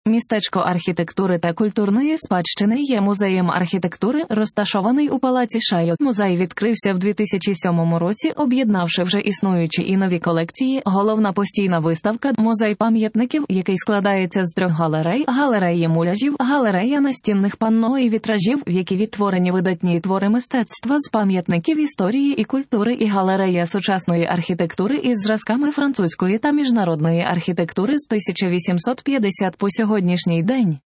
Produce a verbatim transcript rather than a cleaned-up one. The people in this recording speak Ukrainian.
Містечко архітектури та культурної спадщини є музеєм архітектури, розташований у палаці Шайо. Музей відкрився в дві тисячі сьомому році, об'єднавши вже існуючі і нові колекції. Головна постійна виставка – музей пам'ятників, який складається з трьох галерей: галереї муляжів, галерея настінних панно і вітражів, в які відтворені видатні твори мистецтва з пам'ятників історії і культури, і галерея сучасної архітектури із зразками французької та міжнародної архітектури з тисяча вісімсот п'ятдесят по сьогоднішній день.